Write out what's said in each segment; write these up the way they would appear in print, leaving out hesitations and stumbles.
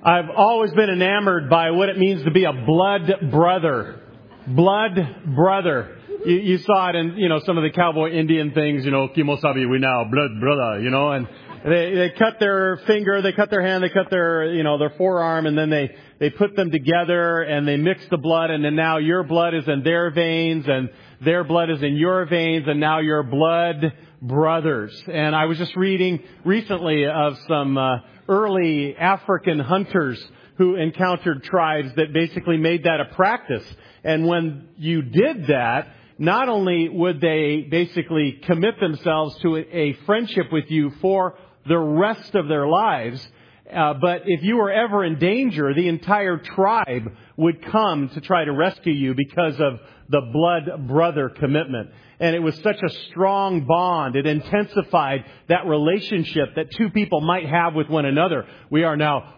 I've always been enamored by what it means to be a blood brother. Blood brother. You saw it in, some of the cowboy Indian things, kimosabi, we now, blood brother, and they cut their finger, they cut their hand, they cut their, their forearm, and then they put them together and they mix the blood, and then now your blood is in their veins and their blood is in your veins, and now you're blood brothers. And I was just reading recently of some early African hunters who encountered tribes that basically made that a practice. And when you did that, not only would they basically commit themselves to a friendship with you for the rest of their lives, but if you were ever in danger, the entire tribe would come to try to rescue you because of the blood brother commitment. And it was such a strong bond. It intensified that relationship that two people might have with one another. We are now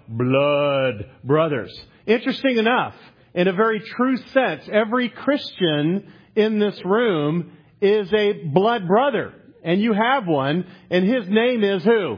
blood brothers. Interesting enough, in a very true sense, every Christian in this room is a blood brother. And you have one, and his name is who?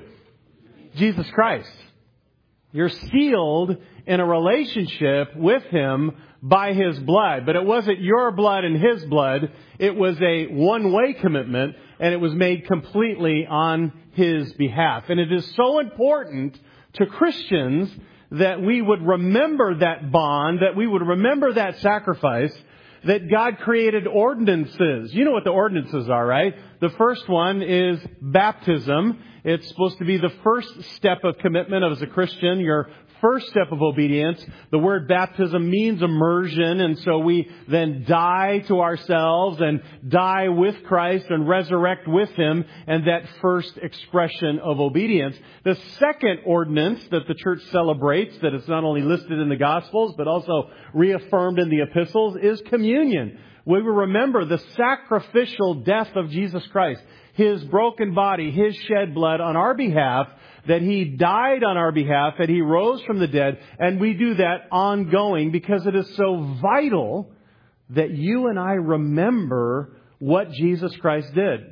Jesus Christ. You're sealed in a relationship with Him by His blood. But it wasn't your blood and His blood. It was a one-way commitment, and it was made completely on His behalf. And it is so important to Christians that we would remember that bond, that we would remember that sacrifice, that God created ordinances. You know what the ordinances are, right? The first one is baptism. It's supposed to be the first step of commitment as a Christian, your first step of obedience. The word baptism means immersion, and so we then die to ourselves and die with Christ and resurrect with Him, and that first expression of obedience. The second ordinance that the church celebrates, that is not only listed in the Gospels but also reaffirmed in the epistles, is communion. We will remember the sacrificial death of Jesus Christ, His broken body, His shed blood on our behalf, that He died on our behalf, that He rose from the dead, and we do that ongoing because it is so vital that you and I remember what Jesus Christ did.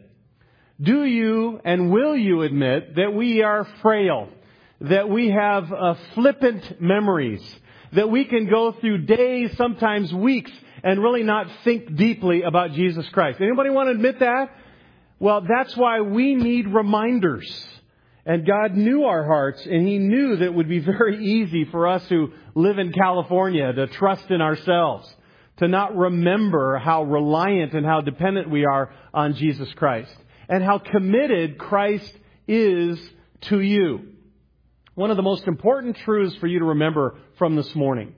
Do you and will you admit that we are frail, that we have flippant memories, that we can go through days, sometimes weeks, and really not think deeply about Jesus Christ? Anybody want to admit that? Well, that's why we need reminders. And God knew our hearts, and He knew that it would be very easy for us who live in California to trust in ourselves, to not remember how reliant and how dependent we are on Jesus Christ, and how committed Christ is to you. One of the most important truths for you to remember from this morning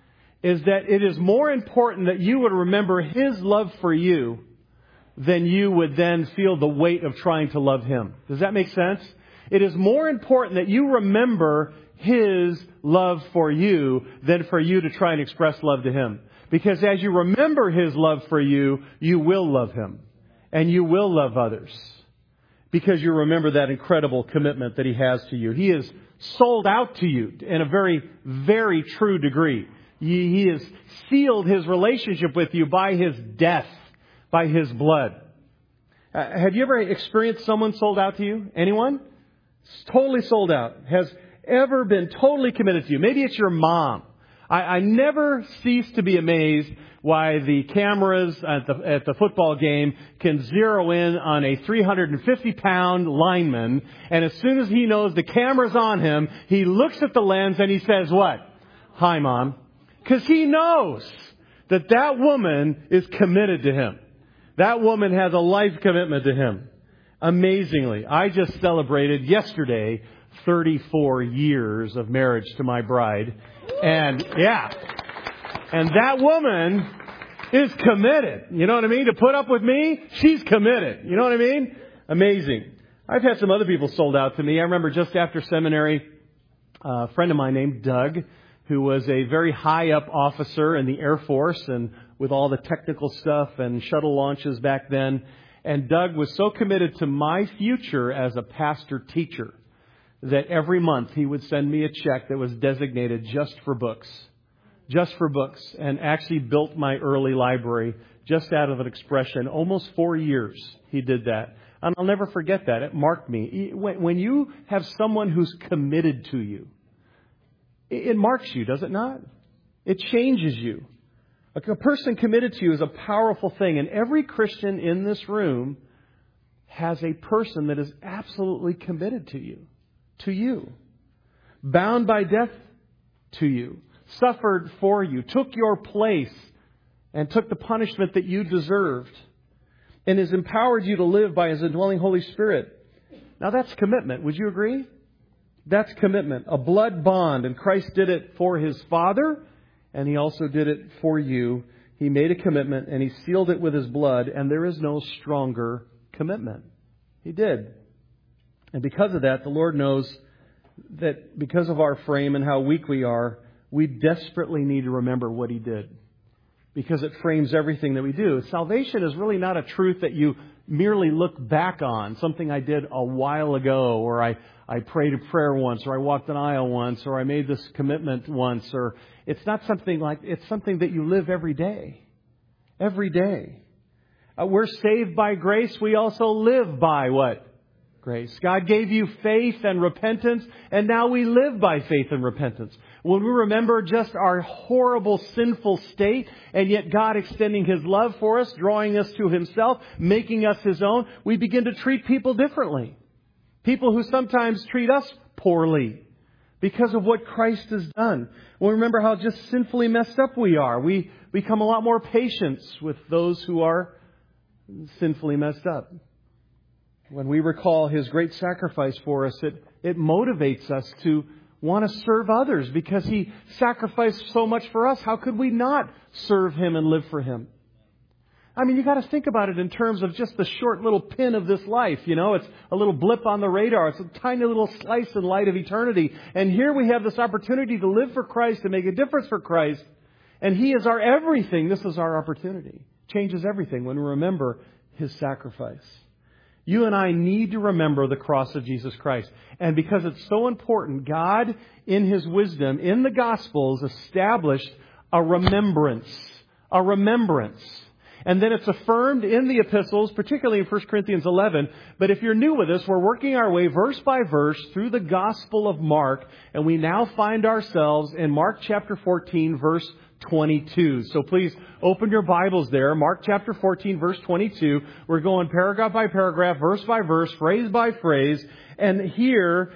is that it is more important that you would remember His love for you than you would then feel the weight of trying to love Him. Does that make sense? It is more important that you remember His love for you than for you to try and express love to Him. Because as you remember His love for you, you will love Him. And you will love others. Because you remember that incredible commitment that He has to you. He is sold out to you in a very, very true degree. He has sealed His relationship with you by His death, by His blood. Have you ever experienced someone sold out to you? Anyone? Totally sold out. Has ever been totally committed to you. Maybe it's your mom. I never cease to be amazed why the cameras at the football game can zero in on a 350-pound lineman, and as soon as he knows the camera's on him, he looks at the lens and he says what? Hi, Mom. Because he knows that that woman is committed to him. That woman has a life commitment to him. Amazingly, I just celebrated yesterday 34 years of marriage to my bride. And that woman is committed. You know what I mean? To put up with me, she's committed. You know what I mean? Amazing. I've had some other people sold out to me. I remember just after seminary, a friend of mine named Doug, who was a very high up officer in the Air Force and with all the technical stuff and shuttle launches back then. And Doug was so committed to my future as a pastor teacher that every month he would send me a check that was designated just for books. Just for books. And actually built my early library just out of an expression. Almost 4 years he did that. And I'll never forget that. It marked me. When you have someone who's committed to you, it marks you, does it not? It changes you. A person committed to you is a powerful thing. And every Christian in this room has a person that is absolutely committed to you, bound by death to you, suffered for you, took your place, and took the punishment that you deserved, and has empowered you to live by His indwelling Holy Spirit. Now that's commitment. Would you agree? That's commitment. A blood bond. And Christ did it for His Father, and He also did it for you. He made a commitment, and He sealed it with His blood, and there is no stronger commitment. He did. And because of that, the Lord knows that because of our frame and how weak we are, we desperately need to remember what He did, because it frames everything that we do. Salvation is really not a truth that you merely look back on, something I did a while ago, or I prayed a prayer once, or I walked an aisle once, or I made this commitment once, or it's not something like, it's something that you live every day. Every day. We're saved by grace. We also live by what? Grace. God gave you faith and repentance, and now we live by faith and repentance. When we remember just our horrible, sinful state, and yet God extending His love for us, drawing us to Himself, making us His own, we begin to treat people differently. People who sometimes treat us poorly because of what Christ has done. We remember how just sinfully messed up we are. We become a lot more patient with those who are sinfully messed up. When we recall His great sacrifice for us, it motivates us to want to serve others because He sacrificed so much for us. How could we not serve Him and live for Him? I mean, you got to think about it in terms of just the short little pin of this life. You know, it's a little blip on the radar. It's a tiny little slice in light of eternity. And here we have this opportunity to live for Christ, to make a difference for Christ. And He is our everything. This is our opportunity. Changes everything when we remember His sacrifice. You and I need to remember the cross of Jesus Christ. And because it's so important, God, in His wisdom, in the Gospels, established a remembrance. A remembrance. And then it's affirmed in the epistles, particularly in 1 Corinthians 11. But if you're new with us, we're working our way verse by verse through the Gospel of Mark. And we now find ourselves in Mark chapter 14, verse 22. So please open your Bibles there. Mark chapter 14, verse 22. We're going paragraph by paragraph, verse by verse, phrase by phrase. And here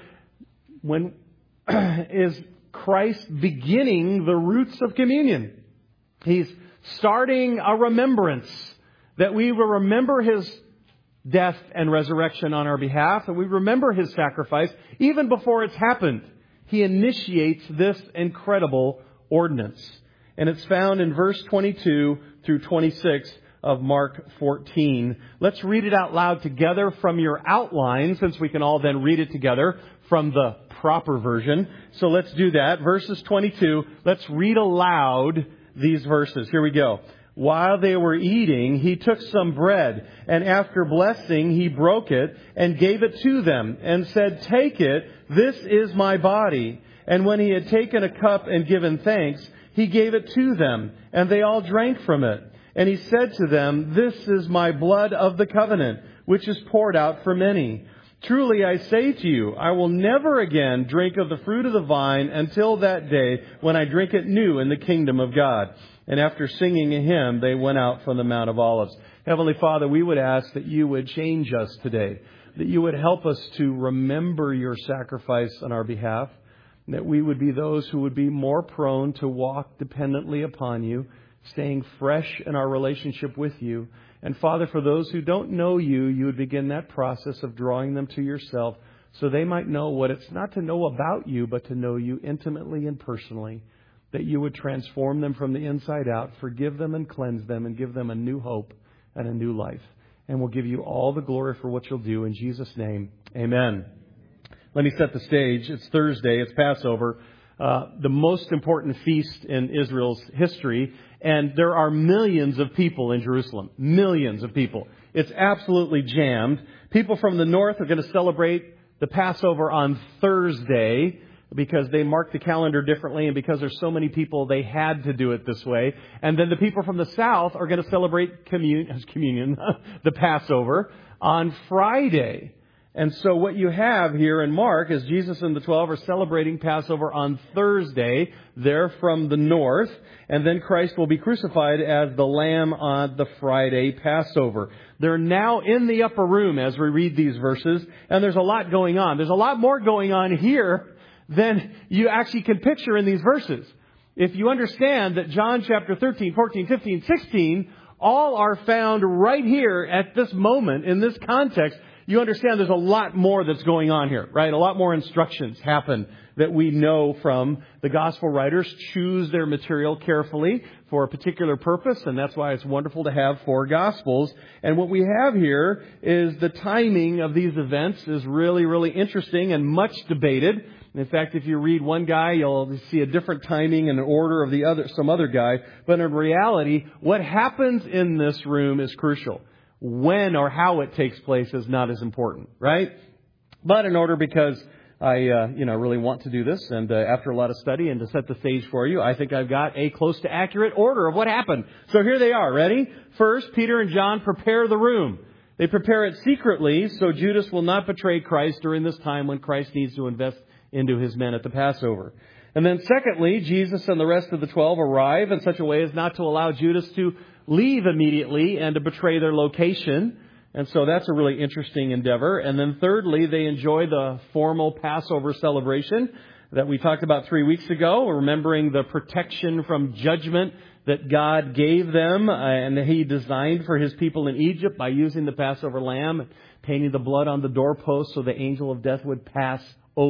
is Christ beginning the roots of communion. He's starting a remembrance that we will remember His death and resurrection on our behalf, and we remember His sacrifice even before it's happened. He initiates this incredible ordinance. And it's found in verse 22 through 26 of Mark 14. Let's read it out loud together from your outline, since we can all then read it together from the proper version. So let's do that. Verses 22. Let's read aloud these verses. Here we go. While they were eating, He took some bread, and after blessing, He broke it and gave it to them and said, "Take it, this is my body." And when He had taken a cup and given thanks, He gave it to them, and they all drank from it. And He said to them, "This is my blood of the covenant, which is poured out for many. Truly I say to you, I will never again drink of the fruit of the vine until that day when I drink it new in the kingdom of God." And after singing a hymn, they went out from the Mount of Olives. Heavenly Father, we would ask that You would change us today, that You would help us to remember Your sacrifice on our behalf, that we would be those who would be more prone to walk dependently upon You, staying fresh in our relationship with You. And Father, for those who don't know You, You would begin that process of drawing them to Yourself so they might know what it's not to know about You, but to know You intimately and personally. That You would transform them from the inside out, forgive them and cleanse them, and give them a new hope and a new life. And we'll give You all the glory for what You'll do. In Jesus' name, amen. Let me set the stage. It's Thursday. It's Passover, the most important feast in Israel's history. And there are millions of people in Jerusalem. Millions of people. It's absolutely jammed. People from the north are going to celebrate the Passover on Thursday because they mark the calendar differently, and because there's so many people, they had to do it this way. And then the people from the south are going to celebrate communion, the Passover, on Friday. And so what you have here in Mark is Jesus and the 12 are celebrating Passover on Thursday. They're from the north. And then Christ will be crucified as the Lamb on the Friday Passover. They're now in the upper room as we read these verses. And there's a lot going on. There's a lot more going on here than you actually can picture in these verses. If you understand that John chapter 13, 14, 15, 16, all are found right here at this moment in this context, you understand there's a lot more that's going on here, right? A lot more instructions happen that we know from the gospel writers choose their material carefully for a particular purpose, and that's why it's wonderful to have 4 gospels. And what we have here is the timing of these events is really, really interesting and much debated. In fact, if you read one guy, you'll see a different timing and order of some other guy. But in reality, what happens in this room is crucial. When or how it takes place is not as important, right? But in order, because I really want to do this, and after a lot of study and to set the stage for you, I think I've got a close to accurate order of what happened. So here they are. Ready? First, Peter and John prepare the room. They prepare it secretly so Judas will not betray Christ during this time when Christ needs to invest into his men at the Passover. And then secondly, Jesus and the rest of the 12 arrive in such a way as not to allow Judas to leave immediately and to betray their location. And so that's a really interesting endeavor. And then thirdly, they enjoy the formal Passover celebration that we talked about 3 weeks ago, remembering the protection from judgment that God gave them and that He designed for His people in Egypt by using the Passover lamb, painting the blood on the doorpost so the angel of death would pass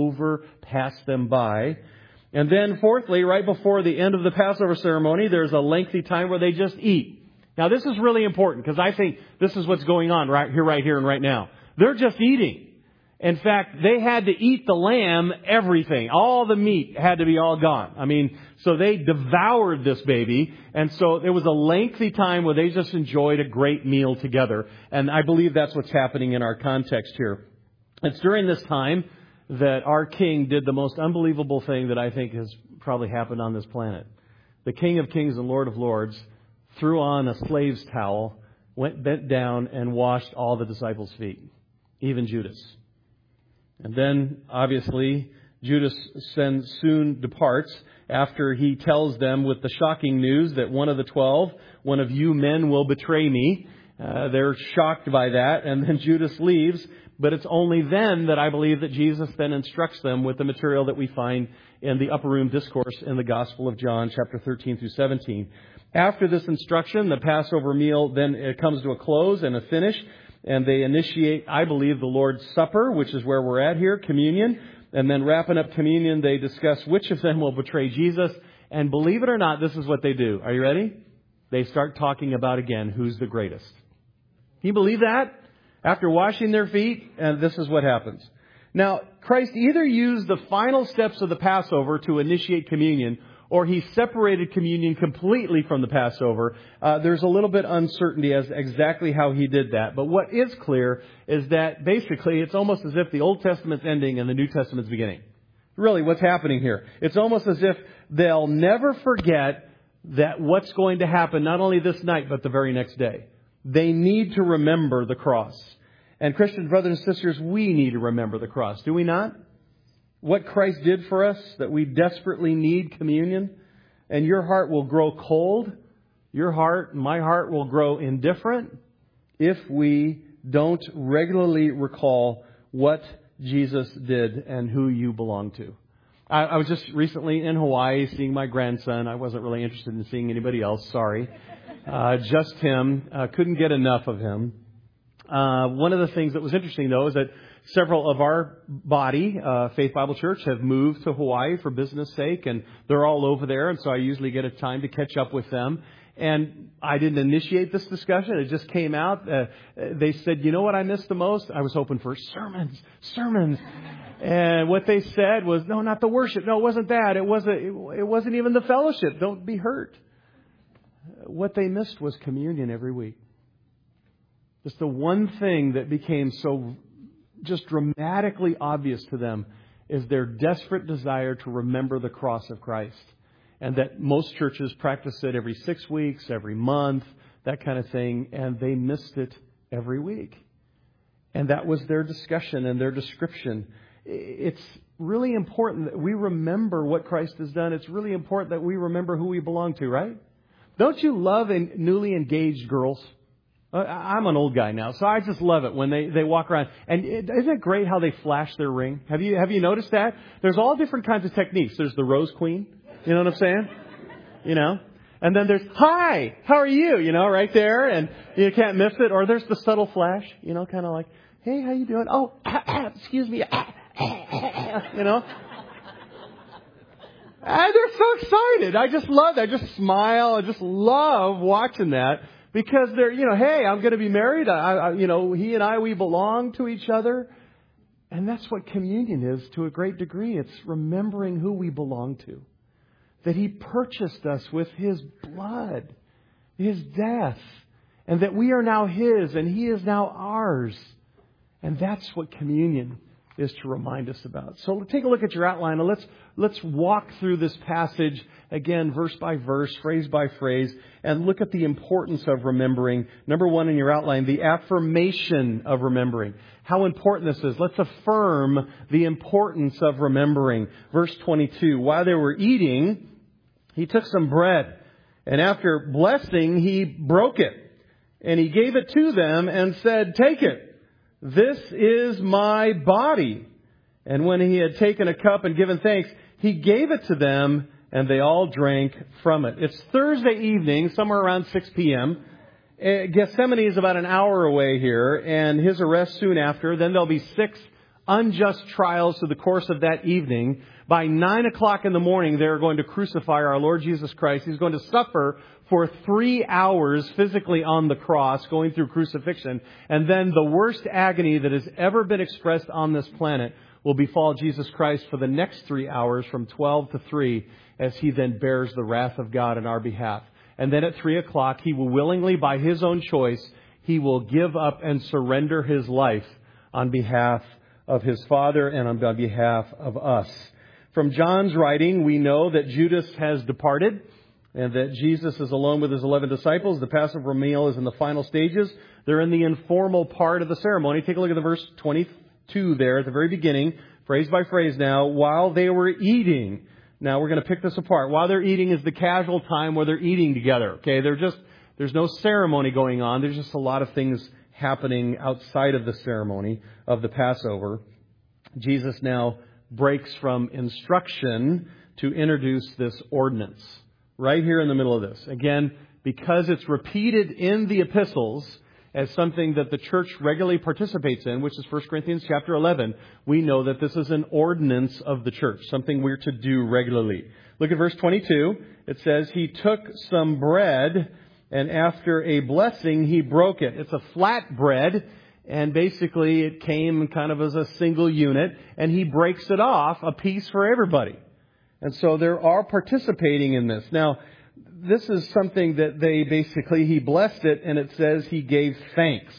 them by. And then fourthly, right before the end of the Passover ceremony, there's a lengthy time where they just eat. Now, this is really important because I think this is what's going on right here, and right now. They're just eating. In fact, they had to eat the lamb, everything. All the meat had to be all gone. I mean, so they devoured this baby. And so it was a lengthy time where they just enjoyed a great meal together. And I believe that's what's happening in our context here. It's during this time that our King did the most unbelievable thing that I think has probably happened on this planet. The King of Kings and Lord of Lords threw on a slave's towel, bent down, and washed all the disciples' feet, even Judas. And then, obviously, Judas soon departs after he tells them with the shocking news that one of the 12, one of you men will betray me. They're shocked by that, and then Judas leaves. But it's only then that I believe that Jesus then instructs them with the material that we find in the upper room discourse in the Gospel of John, chapter 13 through 17. After this instruction, the Passover meal then comes to a close and a finish, and they initiate, I believe, the Lord's Supper, which is where we're at here, communion. And then wrapping up communion, they discuss which of them will betray Jesus. And believe it or not, this is what they do. Are you ready? They start talking about, again, who's the greatest. Can you believe that? After washing their feet, and this is what happens. Now, Christ either used the final steps of the Passover to initiate communion, or He separated communion completely from the Passover. There's a little bit uncertainty as exactly how He did that. But what is clear is that basically it's almost as if the Old Testament's ending and the New Testament's beginning. Really, what's happening here? It's almost as if they'll never forget that what's going to happen not only this night, but the very next day. They need to remember the cross. And Christian brothers and sisters, we need to remember the cross, do we not? What Christ did for us, that we desperately need communion. And your heart will grow cold. Your heart, my heart will grow indifferent if we don't regularly recall what Jesus did and who you belong to. I was just recently in Hawaii seeing my grandson. I wasn't really interested in seeing anybody else, sorry. Just him. Couldn't get enough of him. One of the things that was interesting, though, is that several of our body, Faith Bible Church, have moved to Hawaii for business sake, and they're all over there, and so I usually get a time to catch up with them. And I didn't initiate this discussion. It just came out. They said, you know what I missed the most? I was hoping for sermons. And what they said was, no, not the worship. No, it wasn't that. It wasn't even the fellowship. Don't be hurt. What they missed was communion every week. Just the one thing that became so just dramatically obvious to them is their desperate desire to remember the cross of Christ. And that most churches practice it every 6 weeks, every month, that kind of thing. And they missed it every week. And that was their discussion and their description. It's really important that we remember what Christ has done. It's really important that we remember who we belong to, right? Don't you love newly engaged girls? I'm an old guy now, so I just love it when they walk around. And isn't it great how they flash their ring? Have you noticed that? There's all different kinds of techniques. There's the Rose Queen. You know what I'm saying? You know? And then there's, hi, how are you? You know, right there. And you can't miss it. Or there's the subtle flash, you know, kind of like, hey, how you doing? Oh, excuse me. You know? And they're so excited. I just love that. I just smile. I just love watching that. Because they're, you know, hey, I'm going to be married. You know, he and I, we belong to each other. And that's what communion is to a great degree. It's remembering who we belong to. That He purchased us with His blood, His death. And that we are now His and He is now ours. And that's what communion is to remind us about. So take a look at your outline and let's walk through this passage again, verse by verse, phrase by phrase, and look at the importance of remembering. Number one in your outline, the affirmation of remembering. How important this is. Let's affirm the importance of remembering. Verse 22, while they were eating, He took some bread, and after blessing, He broke it, and He gave it to them and said, take it. This is my body. And when He had taken a cup and given thanks, He gave it to them, and they all drank from it. It's Thursday evening, somewhere around 6 p.m. Gethsemane is about an hour away here, and His arrest soon after. Then there'll be 6 unjust trials through the course of that evening. By 9 o'clock in the morning, they're going to crucify our Lord Jesus Christ. He's going to suffer for 3 hours physically on the cross, going through crucifixion. And then the worst agony that has ever been expressed on this planet will befall Jesus Christ for the next 3 hours from 12 to 3 as He then bears the wrath of God in our behalf. And then at 3 o'clock, He will willingly, by His own choice, He will give up and surrender His life on behalf of His Father and on behalf of us. From John's writing, we know that Judas has departed and that Jesus is alone with His 11 disciples. The Passover meal is in the final stages. They're in the informal part of the ceremony. Take a look at the verse 22 there at the very beginning, phrase by phrase now. While they were eating. Now we're going to pick this apart. While they're eating is the casual time where they're eating together. Okay, there's no ceremony going on. There's just a lot of things happening outside of the ceremony of the Passover. Jesus now breaks from instruction to introduce this ordinance right here in the middle of this. Again, because it's repeated in the epistles as something that the church regularly participates in, which is 1 Corinthians chapter 11, we know that this is an ordinance of the church, something we're to do regularly. Look at verse 22. It says, He took some bread, and after a blessing, He broke it. It's a flat bread. And basically it came kind of as a single unit, and He breaks it off, a piece for everybody. And so they are participating in this. Now, this is something that He blessed it, and it says He gave thanks.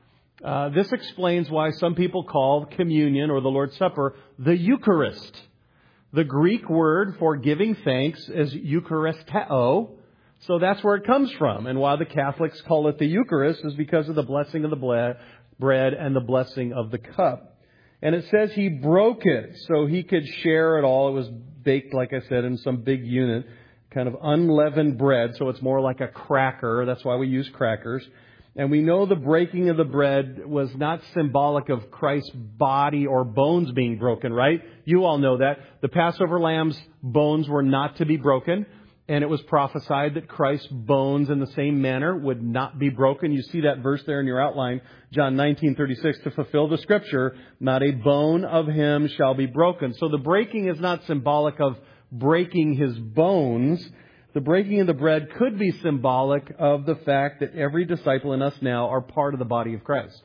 This explains why some people call communion or the Lord's Supper the Eucharist. The Greek word for giving thanks is Eucharisteo. So that's where it comes from. And why the Catholics call it the Eucharist is because of the blessing of the bread and the blessing of the cup. And it says He broke it so He could share it all. It was baked, like I said, in some big unit, kind of unleavened bread. So it's more like a cracker. That's why we use crackers. And we know the breaking of the bread was not symbolic of Christ's body or bones being broken, right? You all know that. The Passover lamb's bones were not to be broken. And it was prophesied that Christ's bones in the same manner would not be broken. You see that verse there in your outline, John 19:36, to fulfill the Scripture, not a bone of Him shall be broken. So the breaking is not symbolic of breaking His bones. The breaking of the bread could be symbolic of the fact that every disciple and us now are part of the body of Christ.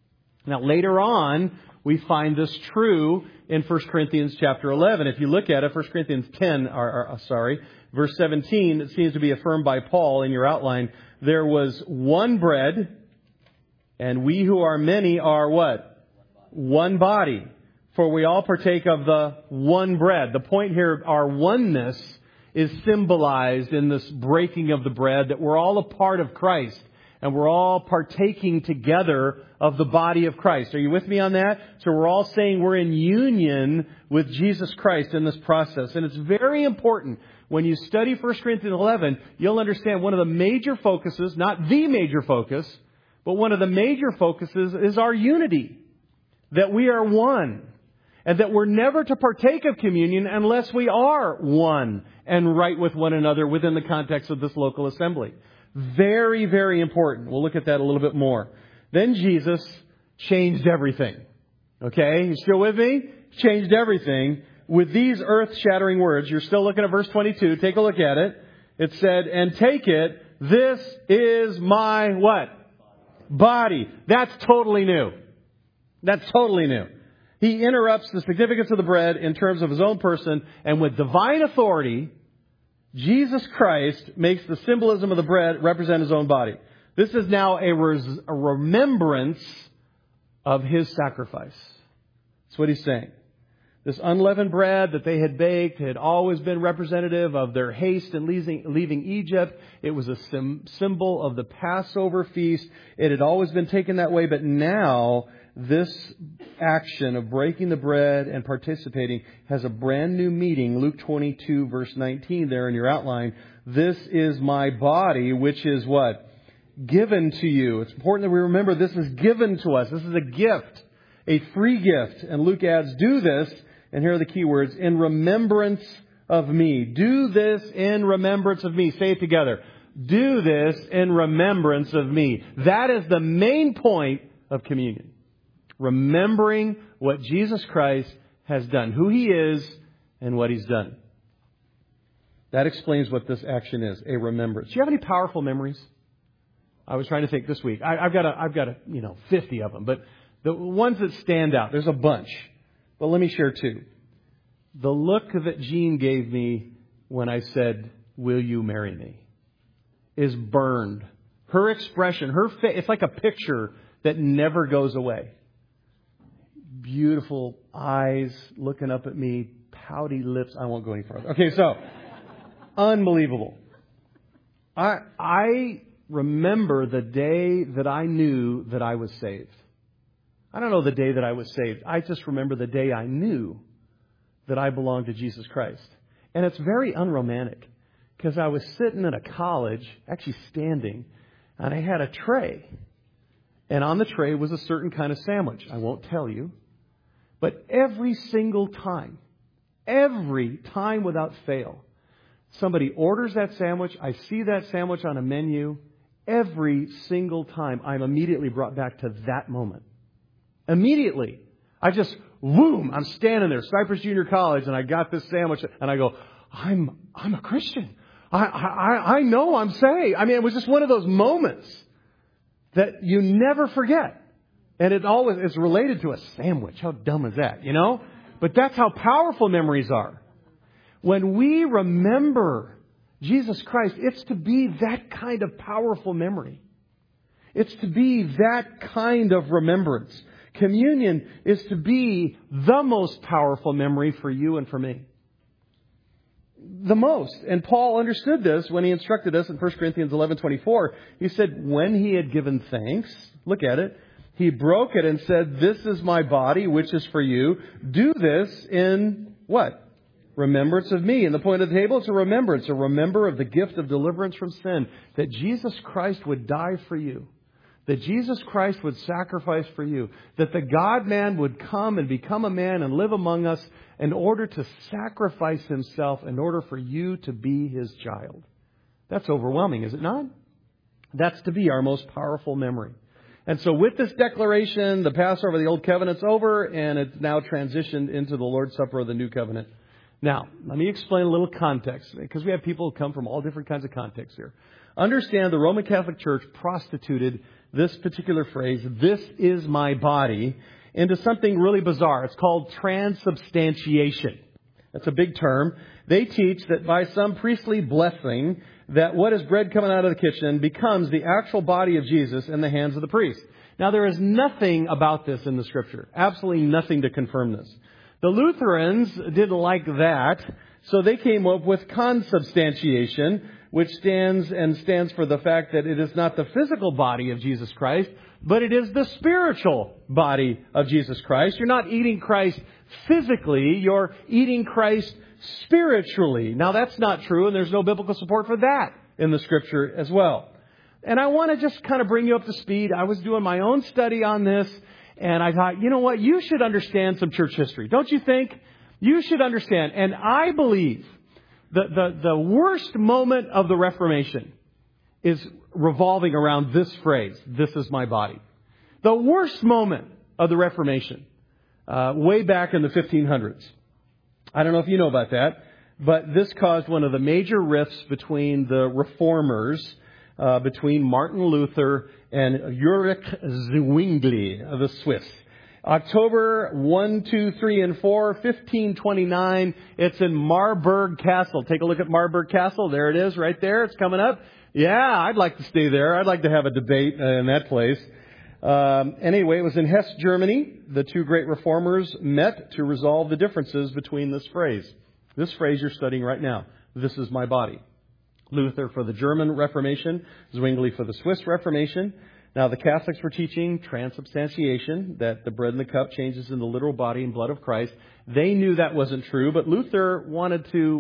Now later on, we find this true in 1 Corinthians chapter 11. If you look at it, 1 Corinthians 10, verse 17, it seems to be affirmed by Paul in your outline. There was one bread, and we who are many are what? One body. For we all partake of the one bread. The point here, our oneness is symbolized in this breaking of the bread, that we're all a part of Christ. And we're all partaking together of the body of Christ. Are you with me on that? So we're all saying we're in union with Jesus Christ in this process. And it's very important. When you study 1 Corinthians 11, you'll understand one of the major focuses, not the major focus, but one of the major focuses is our unity. That we are one. And that we're never to partake of communion unless we are one and right with one another within the context of this local assembly. Very, very important. We'll look at that a little bit more. Then Jesus changed everything. Okay? You still with me? Changed everything with these earth-shattering words. You're still looking at verse 22. Take a look at it. It said, and take it, this is my what? Body. That's totally new. That's totally new. He interrupts the significance of the bread in terms of his own person, and with divine authority, Jesus Christ makes the symbolism of the bread represent his own body. This is now a remembrance of his sacrifice. That's what he's saying. This unleavened bread that they had baked had always been representative of their haste in leaving Egypt. It was a symbol of the Passover feast. It had always been taken that way, but now this action of breaking the bread and participating has a brand new meaning. Luke 22 verse 19 there in your outline. This is my body, which is what? Given to you. It's important that we remember this is given to us. This is a gift, a free gift. And Luke adds, do this, and here are the key words, in remembrance of me. Do this in remembrance of me. Say it together. Do this in remembrance of me. That is the main point of communion. Remembering what Jesus Christ has done, who He is and what He's done. That explains what this action is, a remembrance. Do you have any powerful memories? I was trying to think this week. I've got 50 of them, but the ones that stand out, there's a bunch. But let me share two. The look that Jean gave me when I said, will you marry me? Is burned. Her expression, her face, it's like a picture that never goes away. Beautiful eyes looking up at me, pouty lips. I won't go any further. Okay, so, unbelievable. I remember the day that I knew that I was saved. I don't know the day that I was saved. I just remember the day I knew that I belonged to Jesus Christ. And it's very unromantic because I was sitting in a college, actually standing, and I had a tray. And on the tray was a certain kind of sandwich. I won't tell you. But every single time without fail, somebody orders that sandwich. I see that sandwich on a menu. Every single time, I'm immediately brought back to that moment. Immediately. I'm standing there, Cypress Junior College, and I got this sandwich, and I go, I'm a Christian. I know I'm saved. I mean, it was just one of those moments that you never forget. And it always is related to a sandwich. How dumb is that, you know? But that's how powerful memories are. When we remember Jesus Christ, it's to be that kind of powerful memory. It's to be that kind of remembrance. Communion is to be the most powerful memory for you and for me. The most. And Paul understood this when he instructed us in 1 Corinthians 11:24. He said, when he had given thanks, look at it, he broke it and said, this is my body, which is for you. Do this in what? Remembrance of me. And the point of the table is a remembrance. A remember of the gift of deliverance from sin. That Jesus Christ would die for you. That Jesus Christ would sacrifice for you. That the God-man would come and become a man and live among us in order to sacrifice Himself in order for you to be His child. That's overwhelming, is it not? That's to be our most powerful memory. And so with this declaration, the Passover of the Old Covenant's over, and it's now transitioned into the Lord's Supper of the New Covenant. Now, let me explain a little context, because we have people who come from all different kinds of contexts here. Understand the Roman Catholic Church prostituted this particular phrase, this is my body, into something really bizarre. It's called transubstantiation. That's a big term. They teach that by some priestly blessing, that what is bread coming out of the kitchen becomes the actual body of Jesus in the hands of the priest. Now, there is nothing about this in the Scripture. Absolutely nothing to confirm this. The Lutherans didn't like that, so they came up with consubstantiation, which stands for the fact that it is not the physical body of Jesus Christ, but it is the spiritual body of Jesus Christ. You're not eating Christ physically, you're eating Christ spiritually. Now that's not true, and there's no biblical support for that in the Scripture as well. And I want to just kind of bring you up to speed. I was doing my own study on this, and I thought, you know what, you should understand some church history. Don't you think? You should understand. And I believe the worst moment of the Reformation is revolving around this phrase, "This is my body." The worst moment of the Reformation, way back in the 1500s. I don't know if you know about that, but this caused one of the major rifts between the reformers, between Martin Luther and Ulrich Zwingli of the Swiss. October 1, 2, 3, and 4, 1529. It's in Marburg Castle. Take a look at Marburg Castle. There it is right there. It's coming up. Yeah, I'd like to stay there. I'd like to have a debate in that place. Anyway, it was in Hesse, Germany. The two great reformers met to resolve the differences between this phrase. This phrase you're studying right now. This is my body. Luther for the German Reformation, Zwingli for the Swiss Reformation. Now, the Catholics were teaching transubstantiation, that the bread and the cup changes in the literal body and blood of Christ. They knew that wasn't true, but Luther wanted to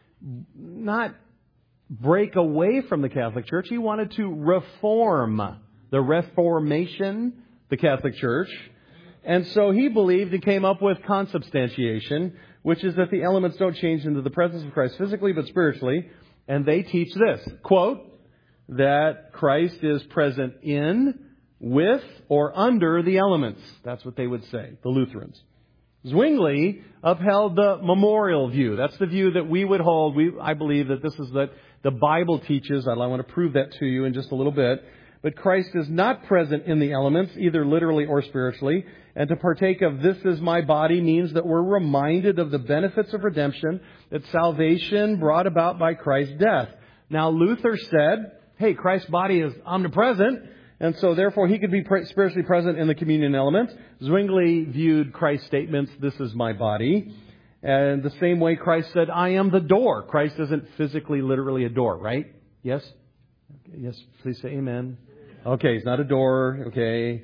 not break away from the Catholic Church. He wanted to reform the Reformation, the Catholic Church. And so he believed and came up with consubstantiation, which is that the elements don't change into the presence of Christ physically, but spiritually. And they teach this, quote, that Christ is present in, with, or under the elements. That's what they would say, the Lutherans. Zwingli upheld the memorial view. That's the view that we would hold. I believe that this is what the Bible teaches. I want to prove that to you in just a little bit. But Christ is not present in the elements, either literally or spiritually. And to partake of "this is my body" means that we're reminded of the benefits of redemption, that salvation brought about by Christ's death. Now, Luther said, hey, Christ's body is omnipresent, and so therefore he could be spiritually present in the communion element. Zwingli viewed Christ's statements, "This is my body," and the same way Christ said, "I am the door." Christ isn't physically, literally a door, right? Yes? Yes, please say amen. Okay, he's not a door, okay.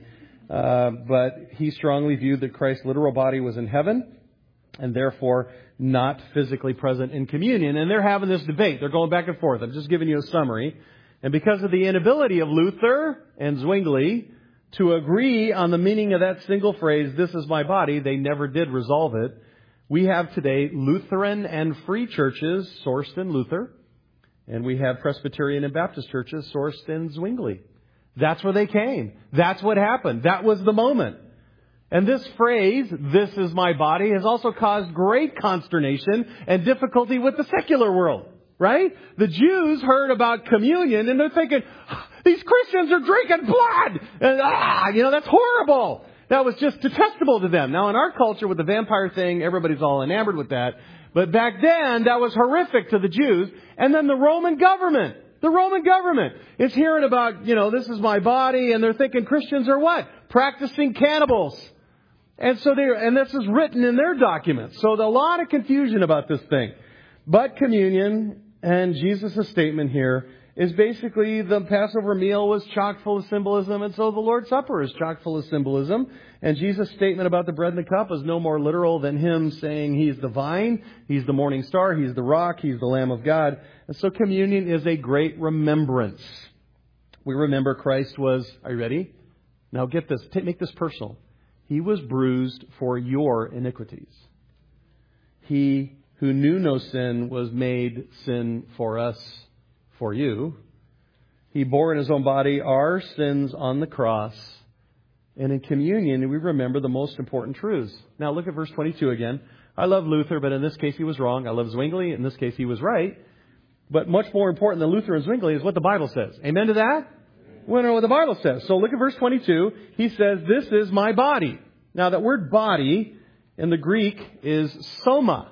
But he strongly viewed that Christ's literal body was in heaven, and therefore not physically present in communion. And they're having this debate. They're going back and forth. I'm just giving you a summary. And because of the inability of Luther and Zwingli to agree on the meaning of that single phrase, "This is my body," they never did resolve it. We have today Lutheran and free churches sourced in Luther, and we have Presbyterian and Baptist churches sourced in Zwingli. That's where they came. That's what happened. That was the moment. And this phrase, "This is my body," has also caused great consternation and difficulty with the secular world. Right? The Jews heard about communion and they're thinking, these Christians are drinking blood! And, that's horrible! That was just detestable to them. Now, in our culture with the vampire thing, everybody's all enamored with that. But back then, that was horrific to the Jews. And then the Roman government is hearing about, "This is my body," and they're thinking Christians are what? Practicing cannibals. And this is written in their documents. So there's a lot of confusion about this thing. But communion and Jesus' statement here is basically the Passover meal was chock full of symbolism, and so the Lord's Supper is chock full of symbolism. And Jesus' statement about the bread and the cup is no more literal than him saying he's the vine, he's the morning star, he's the rock, he's the Lamb of God. And so communion is a great remembrance. We remember Christ was, are you ready? Now get this, make this personal. He was bruised for your iniquities. He who knew no sin was made sin for us, for you. He bore in his own body our sins on the cross. And in communion, we remember the most important truths. Now look at verse 22 again. I love Luther, but in this case he was wrong. I love Zwingli. In this case he was right. But much more important than Luther and Zwingli is what the Bible says. Amen to that? We know what the Bible says. So look at verse 22. He says, "This is my body." Now that word body in the Greek is soma.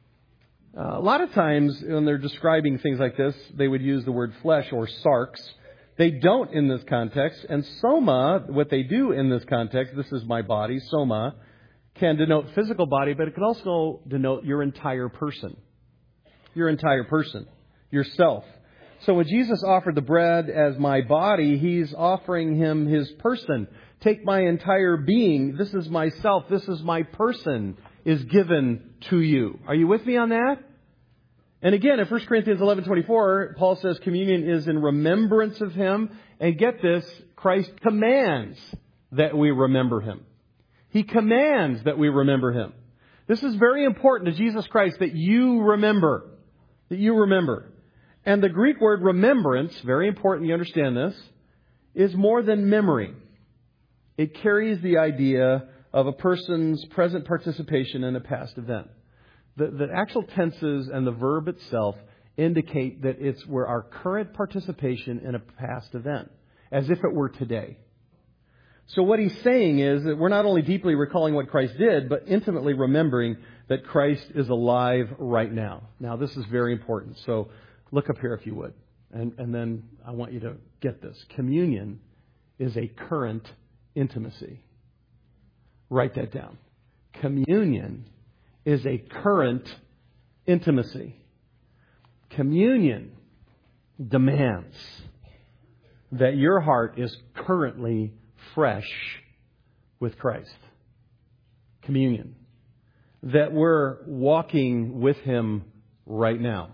A lot of times when they're describing things like this, they would use the word flesh or sarx. They don't in this context. And soma, what they do in this context, "This is my body," soma, can denote physical body, but it can also denote your entire person. Your entire person. Yourself. So when Jesus offered the bread as my body, He's offering Him His person. Take my entire being. This is myself. This is my person is given to you. Are you with me on that? And again, in 1 Corinthians 11:24, Paul says communion is in remembrance of Him. And get this, Christ commands that we remember Him. He commands that we remember Him. This is very important to Jesus Christ that you remember. That you remember. And the Greek word remembrance, very important you understand this, is more than memory. It carries the idea of a person's present participation in a past event. The actual tenses and the verb itself indicate that it's where our current participation in a past event, as if it were today. So what he's saying is that we're not only deeply recalling what Christ did, but intimately remembering that Christ is alive right now. Now, this is very important. So look up here if you would. And then I want you to get this. Communion is a current intimacy. Write that down. Communion is a current intimacy. Communion demands that your heart is currently fresh with Christ. Communion. That we're walking with Him right now.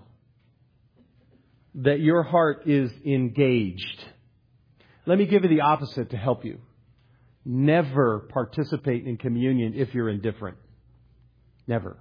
That your heart is engaged. Let me give you the opposite to help you. Never participate in communion if you're indifferent. Never.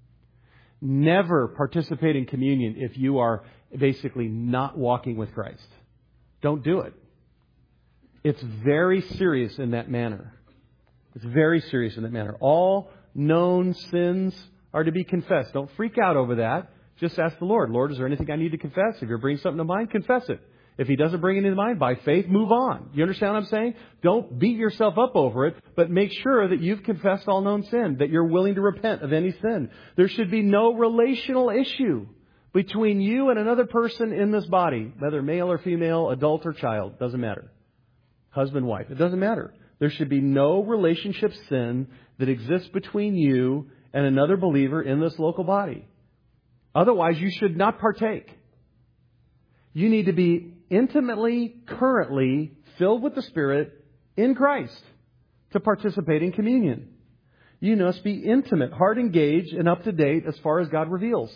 Never participate in communion if you are basically not walking with Christ. Don't do it. It's very serious in that manner. It's very serious in that manner. All known sins are to be confessed. Don't freak out over that. Just ask the Lord, Lord, is there anything I need to confess? If you're bringing something to mind, confess it. If He doesn't bring it into mind, by faith, move on. You understand what I'm saying? Don't beat yourself up over it, but make sure that you've confessed all known sin, that you're willing to repent of any sin. There should be no relational issue between you and another person in this body, whether male or female, adult or child, doesn't matter. Husband, wife, it doesn't matter. There should be no relationship sin that exists between you and another believer in this local body. Otherwise, you should not partake. You need to be intimately, currently filled with the Spirit in Christ to participate in communion. You must be intimate, heart engaged, and up to date as far as God reveals.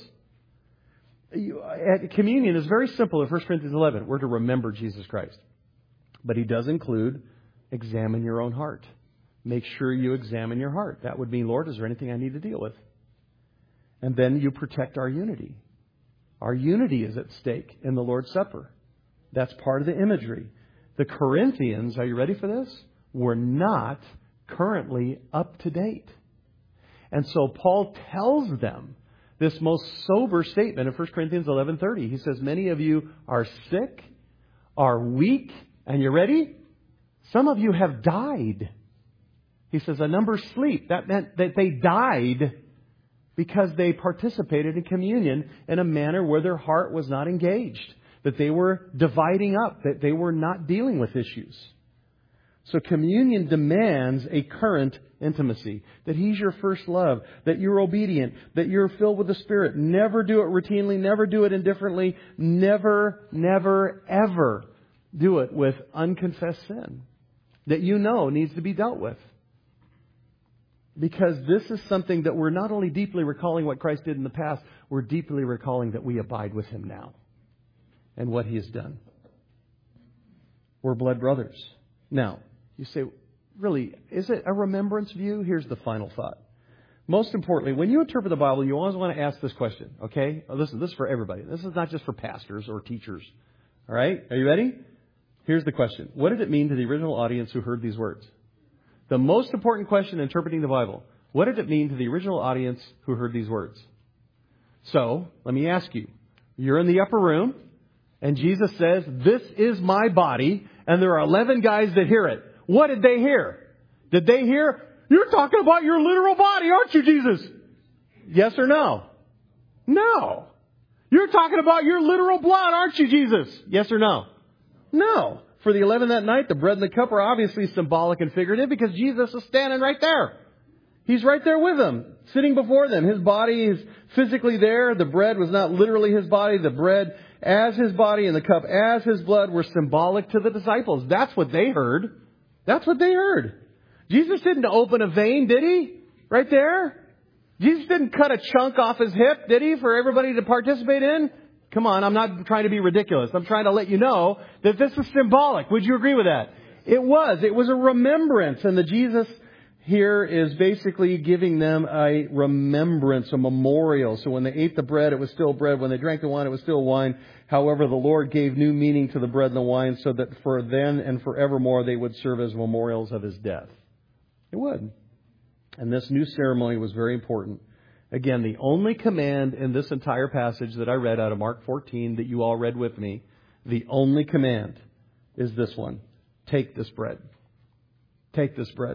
Communion is very simple in 1 Corinthians 11. We're to remember Jesus Christ. But He does include examine your own heart. Make sure you examine your heart. That would mean, Lord, is there anything I need to deal with? And then you protect our unity. Our unity is at stake in the Lord's Supper. That's part of the imagery. The Corinthians, are you ready for this? Were not currently up to date. And so Paul tells them this most sober statement in 1 Corinthians 11:30. He says, many of you are sick, are weak, and you ready? Some of you have died. He says, a number sleep. That meant that they died because they participated in communion in a manner where their heart was not engaged, that they were dividing up, that they were not dealing with issues. So communion demands a current intimacy, that He's your first love, that you're obedient, that you're filled with the Spirit. Never do it routinely, never do it indifferently, never, ever do it with unconfessed sin that you know needs to be dealt with. Because this is something that we're not only deeply recalling what Christ did in the past, we're deeply recalling that we abide with Him now and what He has done. We're blood brothers. Now, you say, really, is it a remembrance view? Here's the final thought. Most importantly, when you interpret the Bible, you always want to ask this question, okay? Listen, this is for everybody. This is not just for pastors or teachers. All right? Are you ready? Here's the question. What did it mean to the original audience who heard these words? The most important question in interpreting the Bible. What did it mean to the original audience who heard these words? So, let me ask you. You're in the upper room, and Jesus says, this is my body, and there are 11 guys that hear it. What did they hear? Did they hear, you're talking about your literal body, aren't you, Jesus? Yes or no? No. You're talking about your literal blood, aren't you, Jesus? Yes or no? No. For the 11 that night, the bread and the cup are obviously symbolic and figurative because Jesus is standing right there. He's right there with them, sitting before them. His body is physically there. The bread was not literally His body. The bread as His body and the cup as His blood were symbolic to the disciples. That's what they heard. That's what they heard. Jesus didn't open a vein, did He? Right there? Jesus didn't cut a chunk off His hip, did He, for everybody to participate in? Come on, I'm not trying to be ridiculous. I'm trying to let you know that this is symbolic. Would you agree with that? It was. It was a remembrance. And the Jesus here is basically giving them a remembrance, a memorial. So when they ate the bread, it was still bread. When they drank the wine, it was still wine. However, the Lord gave new meaning to the bread and the wine so that for then and forevermore they would serve as memorials of His death. It would. And this new ceremony was very important. Again, the only command in this entire passage that I read out of Mark 14 that you all read with me, the only command is this one. Take this bread. Take this bread.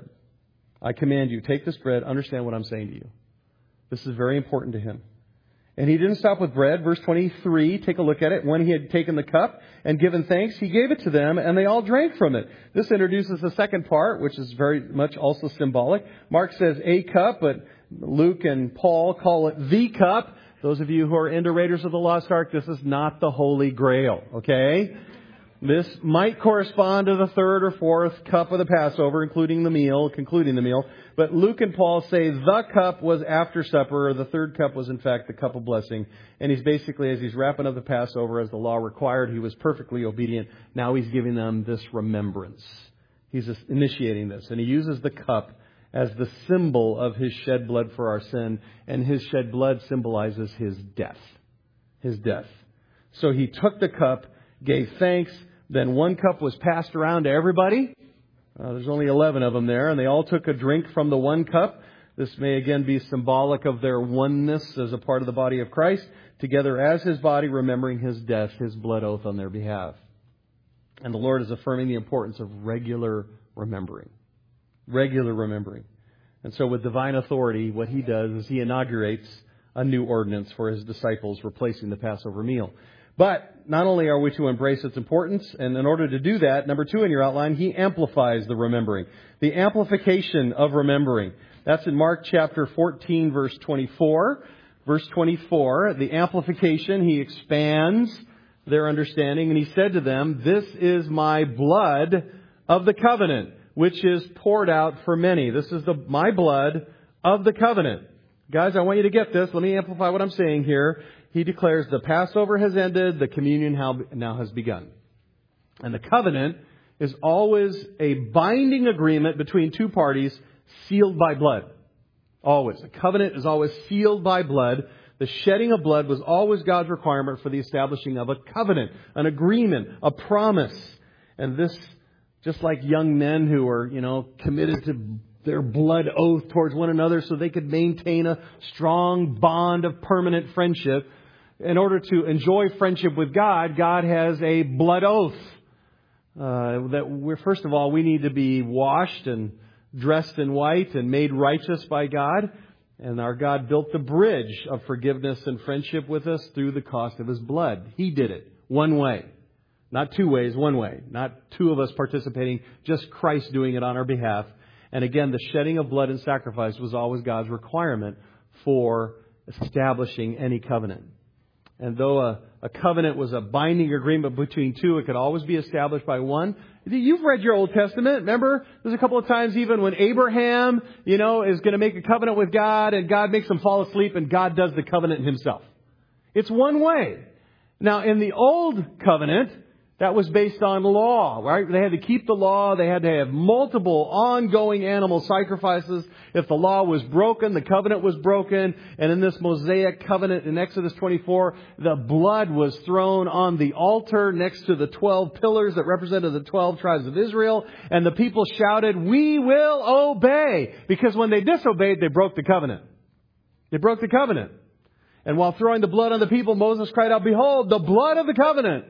I command you, take this bread, understand what I'm saying to you. This is very important to Him. And He didn't stop with bread. Verse 23, take a look at it. When He had taken the cup and given thanks, He gave it to them, and they all drank from it. This introduces the second part, which is very much also symbolic. Mark says a cup, but Luke and Paul call it the cup. Those of you who are into Raiders of the Lost Ark, this is not the Holy Grail, okay? This might correspond to the third or fourth cup of the Passover, concluding the meal. But Luke and Paul say the cup was after supper, or the third cup was in fact the cup of blessing. And he's basically, as he's wrapping up the Passover as the law required, he was perfectly obedient. Now he's giving them this remembrance. He's initiating this. And he uses the cup as the symbol of His shed blood for our sin. And His shed blood symbolizes His death. His death. So He took the cup, gave thanks. Then one cup was passed around to everybody. There's only 11 of them there, and they all took a drink from the one cup. This may again be symbolic of their oneness as a part of the body of Christ, together as His body, remembering His death, His blood oath on their behalf. And the Lord is affirming the importance of regular remembering. Regular remembering. And so with divine authority, what He does is He inaugurates a new ordinance for His disciples, replacing the Passover meal. But not only are we to embrace its importance, and in order to do that, number 2 in your outline, He amplifies the remembering. The amplification of remembering. That's in Mark chapter 14, verse 24. Verse 24, the amplification, He expands their understanding, and He said to them, "This is my blood of the covenant, which is poured out for many." This is my blood of the covenant. Guys, I want you to get this. Let me amplify what I'm saying here. He declares the Passover has ended, the communion now has begun. And the covenant is always a binding agreement between two parties sealed by blood. Always. A covenant is always sealed by blood. The shedding of blood was always God's requirement for the establishing of a covenant, an agreement, a promise. And this, just like young men who are, committed to their blood oath towards one another so they could maintain a strong bond of permanent friendship. In order to enjoy friendship with God, God has a blood oath. First of all, we need to be washed and dressed in white and made righteous by God. And our God built the bridge of forgiveness and friendship with us through the cost of His blood. He did it one way. Not two ways, one way. Not two of us participating, just Christ doing it on our behalf. And again, the shedding of blood and sacrifice was always God's requirement for establishing any covenant. And though a covenant was a binding agreement between two, it could always be established by one. You've read your Old Testament. Remember, there's a couple of times even when Abraham, is going to make a covenant with God, and God makes him fall asleep, and God does the covenant Himself. It's one way. Now, in the Old Covenant, that was based on law, right? They had to keep the law. They had to have multiple ongoing animal sacrifices. If the law was broken, the covenant was broken. And in this Mosaic covenant in Exodus 24, the blood was thrown on the altar next to the 12 pillars that represented the 12 tribes of Israel. And the people shouted, "We will obey." Because when they disobeyed, they broke the covenant. They broke the covenant. And while throwing the blood on the people, Moses cried out, "Behold, the blood of the covenant."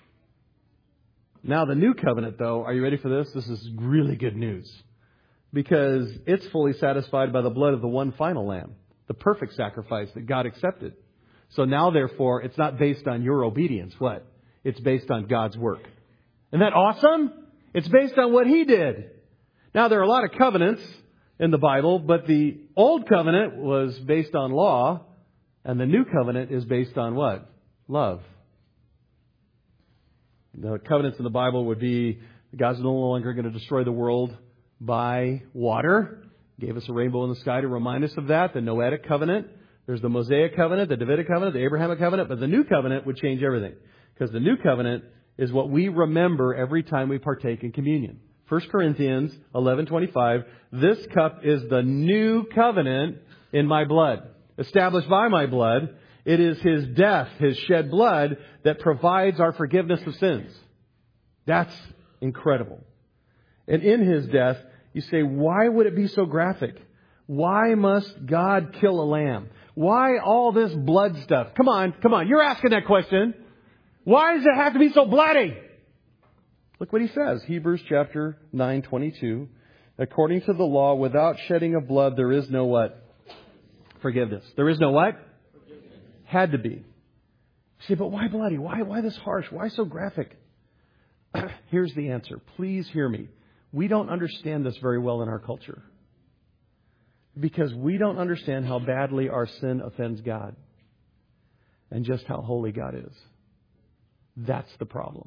Now the new covenant, though, are you ready for this? This is really good news. Because it's fully satisfied by the blood of the one final lamb. The perfect sacrifice that God accepted. So now, therefore, it's not based on your obedience. What? It's based on God's work. Isn't that awesome? It's based on what He did. Now, there are a lot of covenants in the Bible, but the Old Covenant was based on law, and the New Covenant is based on what? Love. The covenants in the Bible would be God's no longer going to destroy the world by water. Gave us a rainbow in the sky to remind us of that. The Noahic covenant. There's the Mosaic covenant, the Davidic covenant, the Abrahamic covenant. But the New Covenant would change everything. Because the New Covenant is what we remember every time we partake in communion. 1 Corinthians 11:25. This cup is the new covenant in my blood. Established by my blood. It is His death, His shed blood, that provides our forgiveness of sins. That's incredible. And in His death, you say, why would it be so graphic? Why must God kill a lamb? Why all this blood stuff? Come on. You're asking that question. Why does it have to be so bloody? Look what he says. Hebrews chapter 9:22. According to the law, without shedding of blood, there is no what? Forgiveness. There is no what? Forgiveness. Had to be. You say, but why bloody? Why this harsh? Why so graphic? Here's the answer. Please hear me. We don't understand this very well in our culture. Because we don't understand how badly our sin offends God. And just how holy God is. That's the problem.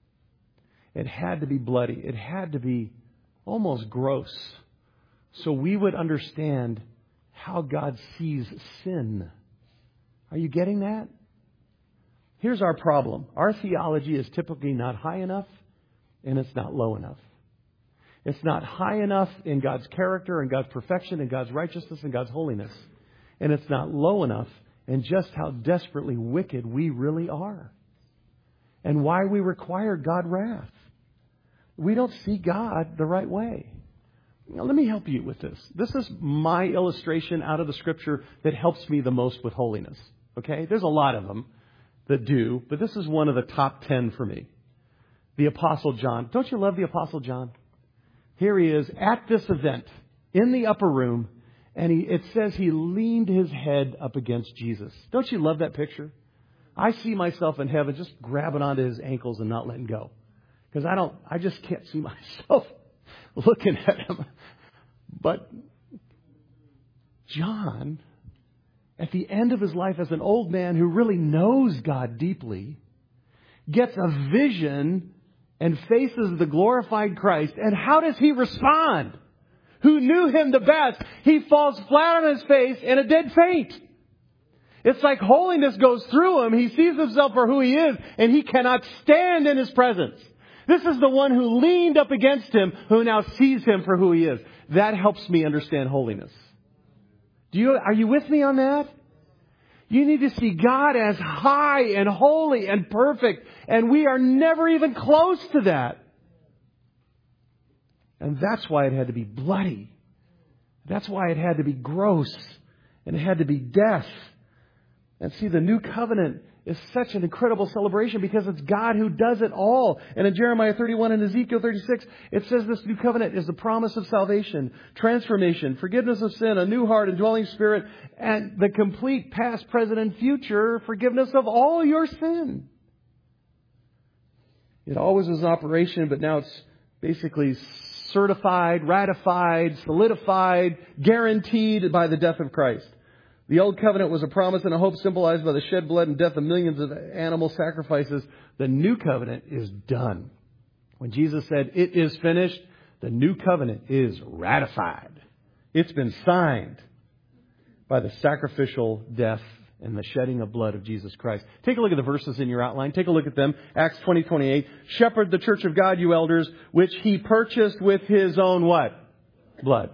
It had to be bloody. It had to be almost gross. So we would understand how God sees sin. Are you getting that? Here's our problem. Our theology is typically not high enough, and it's not low enough. It's not high enough in God's character and God's perfection and God's righteousness and God's holiness. And it's not low enough in just how desperately wicked we really are. And why we require God wrath. We don't see God the right way. Now, let me help you with this. This is my illustration out of the Scripture that helps me the most with holiness. Okay? There's a lot of them that do, but this is one of the top 10 for me. The Apostle John. Don't you love the Apostle John? Here he is at this event in the upper room, and it says he leaned his head up against Jesus. Don't you love that picture? I see myself in heaven just grabbing onto his ankles and not letting go. Because I just can't see myself looking at him. But John, at the end of his life as an old man who really knows God deeply, gets a vision and faces the glorified Christ. And how does he respond? Who knew him the best? He falls flat on his face in a dead faint. It's like holiness goes through him. He sees himself for who he is, and he cannot stand in his presence. This is the one who leaned up against him, who now sees him for who he is. That helps me understand holiness. Are you with me on that? You need to see God as high and holy and perfect. And we are never even close to that. And that's why it had to be bloody. That's why it had to be gross. And it had to be death. And see, the new covenant is such an incredible celebration because it's God who does it all. And in Jeremiah 31 and Ezekiel 36, it says this new covenant is the promise of salvation, transformation, forgiveness of sin, a new heart, indwelling spirit, and the complete past, present, and future forgiveness of all your sin. It always was in operation, but now it's basically certified, ratified, solidified, guaranteed by the death of Christ. The old covenant was a promise and a hope symbolized by the shed blood and death of millions of animal sacrifices. The new covenant is done. When Jesus said, "It is finished," the new covenant is ratified. It's been signed by the sacrificial death and the shedding of blood of Jesus Christ. Take a look at the verses in your outline. Take a look at them. Acts 20:28. Shepherd the church of God, you elders, which He purchased with His own what? Blood.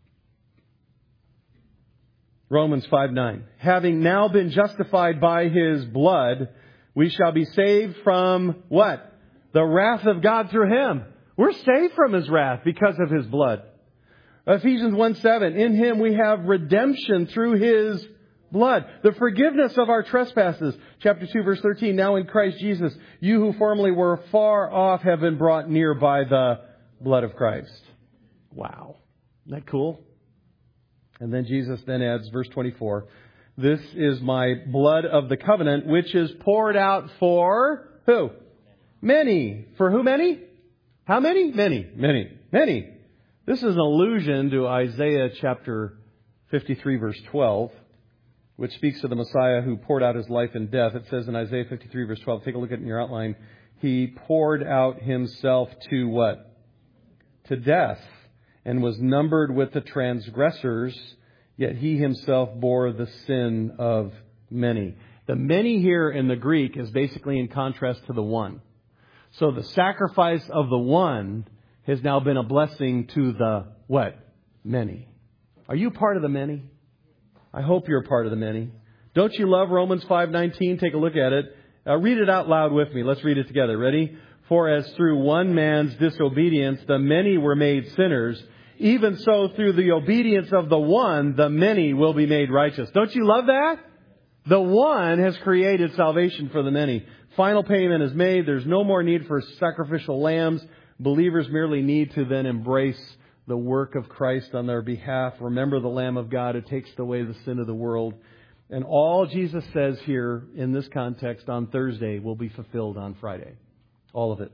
Romans 5:9. Having now been justified by His blood, we shall be saved from what? The wrath of God through Him. We're saved from His wrath because of His blood. Ephesians 1:7. In Him we have redemption through His blood, the forgiveness of our trespasses. Chapter 2, verse 13. Now in Christ Jesus, you who formerly were far off have been brought near by the blood of Christ. Wow. Isn't that cool? And then Jesus then adds, verse 24, this is my blood of the covenant, which is poured out for who? Many. For who many? How many? Many. This is an allusion to Isaiah chapter 53 verse 12, which speaks to the Messiah who poured out his life in death. It says in Isaiah 53 verse 12, take a look at it in your outline. He poured out himself to what? To death, and was numbered with the transgressors, yet he himself bore the sin of many. The many here in the Greek is basically in contrast to the one. So the sacrifice of the one has now been a blessing to the what? Many. Are you part of the many? I hope you're part of the many. Don't you love Romans 5:19? Take a look at it. Read it out loud with me. Let's read it together. Ready? For as through one man's disobedience the many were made sinners, even so through the obedience of the one, the many will be made righteous. Don't you love that? The one has created salvation for the many. Final payment is made. There's no more need for sacrificial lambs. Believers merely need to then embrace the work of Christ on their behalf. Remember the Lamb of God who takes away the sin of the world. And all Jesus says here in this context on Thursday will be fulfilled on Friday. All of it.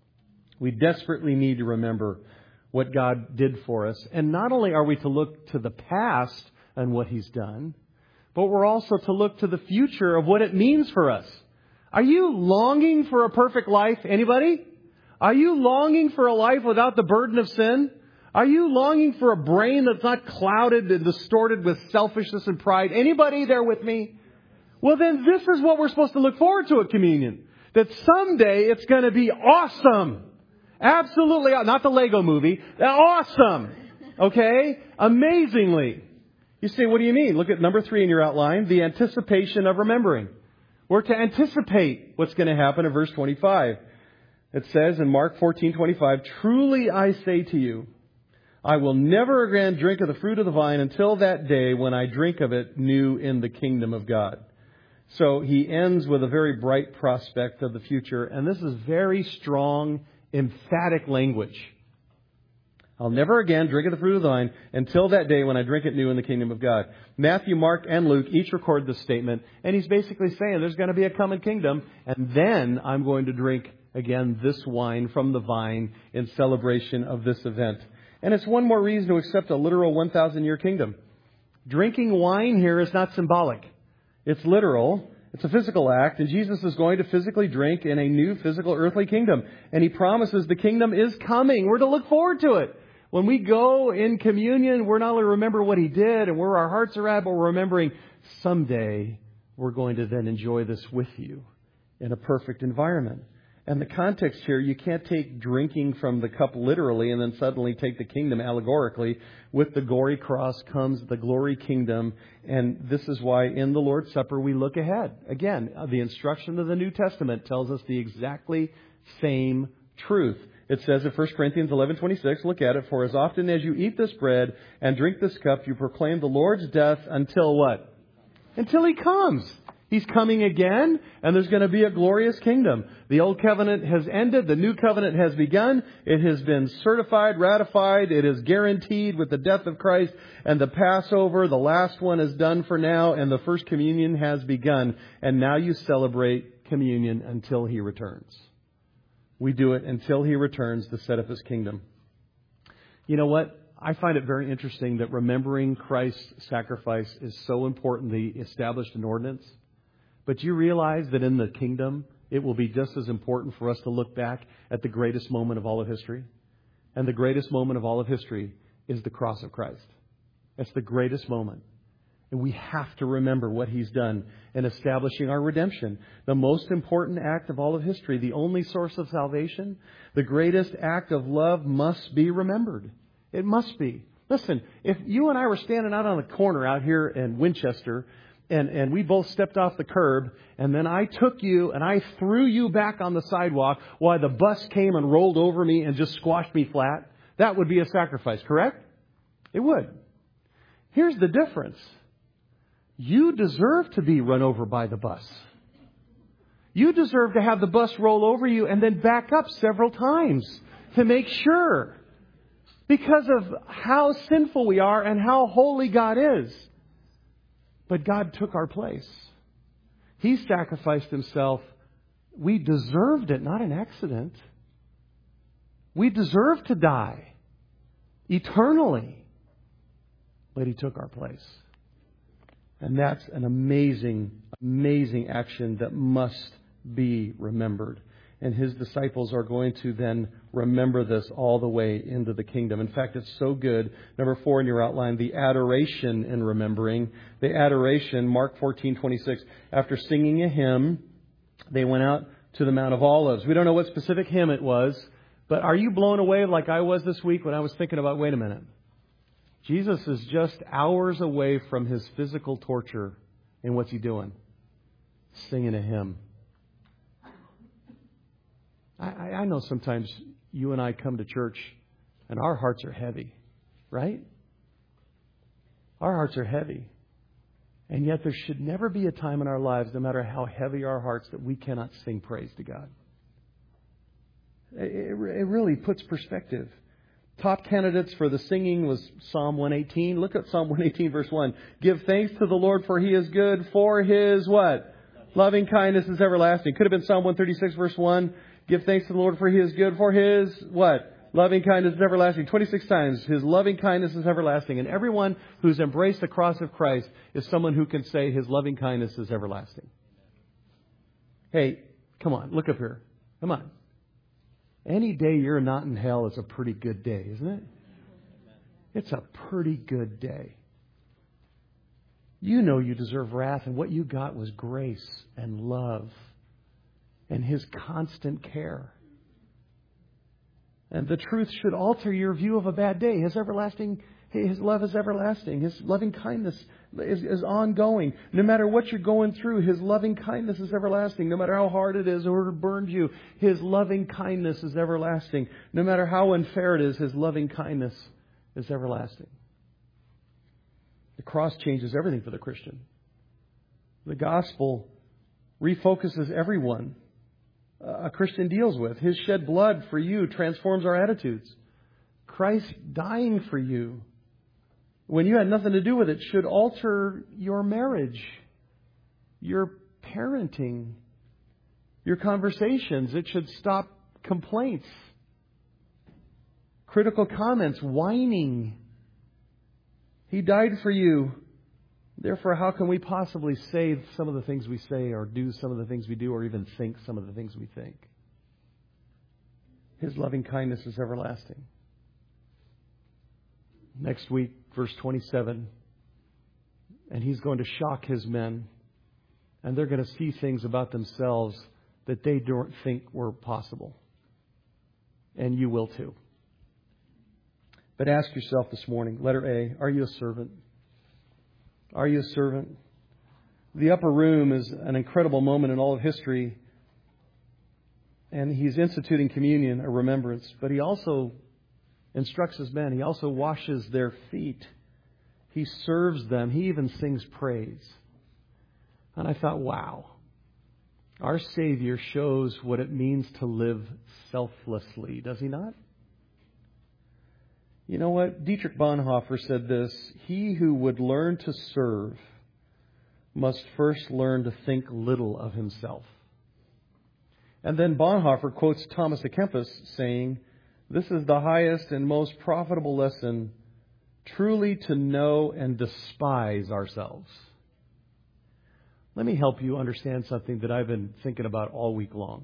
We desperately need to remember what God did for us. And not only are we to look to the past and what He's done, but we're also to look to the future of what it means for us. Are you longing for a perfect life? Anybody? Are you longing for a life without the burden of sin? Are you longing for a brain that's not clouded and distorted with selfishness and pride? Anybody there with me? Well, then this is what we're supposed to look forward to at communion. That someday it's going to be awesome. Absolutely. Not the Lego movie. Awesome. Okay? Amazingly. You say, what do you mean? Look at number 3 in your outline. The anticipation of remembering. We're to anticipate what's going to happen in verse 25. It says in Mark 14:25, truly I say to you, I will never again drink of the fruit of the vine until that day when I drink of it new in the kingdom of God. So he ends with a very bright prospect of the future. And this is very strong, emphatic language. I'll never again drink of the fruit of the vine until that day when I drink it new in the kingdom of God. Matthew, Mark, and Luke each record this statement. And he's basically saying there's going to be a coming kingdom. And then I'm going to drink again this wine from the vine in celebration of this event. And it's one more reason to accept a literal 1,000-year kingdom. Drinking wine here is not symbolic. It's literal. It's a physical act. And Jesus is going to physically drink in a new physical earthly kingdom. And He promises the kingdom is coming. We're to look forward to it. When we go in communion, we're not only remember what He did and where our hearts are at, but we're remembering someday we're going to then enjoy this with you in a perfect environment. And the context here, you can't take drinking from the cup literally and then suddenly take the kingdom allegorically. With the gory cross comes the glory kingdom. And this is why in the Lord's Supper we look ahead. Again, the instruction of the New Testament tells us the exactly same truth. It says in 1 Corinthians 11:26, look at it, for as often as you eat this bread and drink this cup, you proclaim the Lord's death until what? Until He comes. He's coming again, and there's going to be a glorious kingdom. The old covenant has ended. The new covenant has begun. It has been certified, ratified. It is guaranteed with the death of Christ. And the Passover, the last one, is done for now, and the first communion has begun. And now you celebrate communion until He returns. We do it until He returns to set up His kingdom. You know what? I find it very interesting that remembering Christ's sacrifice is so important. He established an ordinance. But you realize that in the kingdom, it will be just as important for us to look back at the greatest moment of all of history. And the greatest moment of all of history is the cross of Christ. It's the greatest moment. And we have to remember what He's done in establishing our redemption. The most important act of all of history, the only source of salvation, the greatest act of love must be remembered. It must be. Listen, if you and I were standing out on the corner out here in Winchester, and we both stepped off the curb, and then I took you and I threw you back on the sidewalk while the bus came and rolled over me and just squashed me flat, that would be a sacrifice, correct? It would. Here's the difference. You deserve to be run over by the bus. You deserve to have the bus roll over you and then back up several times to make sure. Because of how sinful we are and how holy God is. But God took our place. He sacrificed Himself. We deserved it, not an accident. We deserve to die eternally. but He took our place. And that's an amazing, amazing action that must be remembered. And His disciples are going to then remember this all the way into the kingdom. In fact, it's so good. Number 4 in your outline, the adoration in remembering. The adoration, Mark 14:26. After singing a hymn, they went out to the Mount of Olives. We don't know what specific hymn it was, but are you blown away like I was this week when I was thinking about, wait a minute, Jesus is just hours away from His physical torture, and what's He doing? Singing a hymn. I know sometimes you and I come to church and our hearts are heavy, right? Our hearts are heavy. And yet there should never be a time in our lives, no matter how heavy our hearts, that we cannot sing praise to God. It really puts perspective. Top candidates for the singing was Psalm 118. Look at Psalm 118, verse 1. Give thanks to the Lord, for He is good, for His what? Loving kindness is everlasting. Could have been Psalm 136, verse 1. Give thanks to the Lord, for He is good, for His what? Loving kindness is everlasting. 26 times. His loving kindness is everlasting. And everyone who's embraced the cross of Christ is someone who can say His loving kindness is everlasting. Hey, come on, look up here. Come on. Any day you're not in hell is a pretty good day, isn't it? It's a pretty good day. You know you deserve wrath, and what you got was grace and love and His constant care. And the truth should alter your view of a bad day. His love is everlasting. His loving kindness is ongoing. No matter what you're going through, His loving kindness is everlasting. No matter how hard it is or it burned you, His loving kindness is everlasting. No matter how unfair it is, His loving kindness is everlasting. The cross changes everything for the Christian. The gospel refocuses everyone a Christian deals with. His shed blood for you transforms our attitudes. Christ dying for you, when you had nothing to do with it, should alter your marriage, your parenting, your conversations. It should stop complaints, critical comments, whining. He died for you. Therefore, how can we possibly say some of the things we say or do some of the things we do or even think some of the things we think? His loving kindness is everlasting. Next week, verse 27, and He's going to shock His men, and they're going to see things about themselves that they don't think were possible. And you will too. But ask yourself this morning, letter A, are you a servant? Are you a servant? The upper room is an incredible moment in all of history. And He's instituting communion, a remembrance. But He also instructs His men. He also washes their feet. He serves them. He even sings praise. And I thought, wow. Our Savior shows what it means to live selflessly, does He not? You know what? Dietrich Bonhoeffer said this: he who would learn to serve must first learn to think little of himself. And then Bonhoeffer quotes Thomas à Kempis saying, this is the highest and most profitable lesson, truly to know and despise ourselves. Let me help you understand something that I've been thinking about all week long.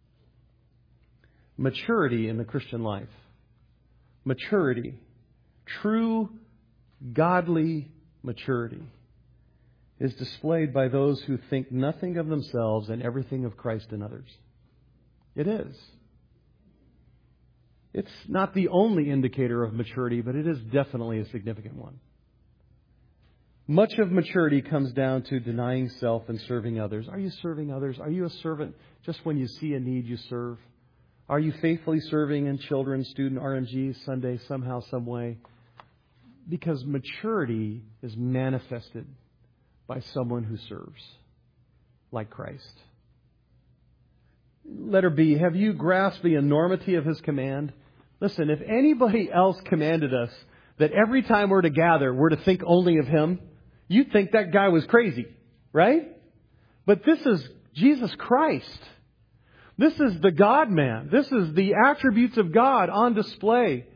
Maturity in the Christian life. Maturity, true godly maturity, is displayed by those who think nothing of themselves and everything of Christ and others. It is. It's not the only indicator of maturity, but it is definitely a significant one. Much of maturity comes down to denying self and serving others. Are you serving others? Are you a servant just when you see a need you serve? Are you faithfully serving in children's, student, RMG, Sunday, somehow, some way? Because maturity is manifested by someone who serves, like Christ. Letter B, have you grasped the enormity of His command? Listen, if anybody else commanded us that every time we're to gather, we're to think only of Him, you'd think that guy was crazy, right? But this is Jesus Christ. This is the God-man. This is the attributes of God on display.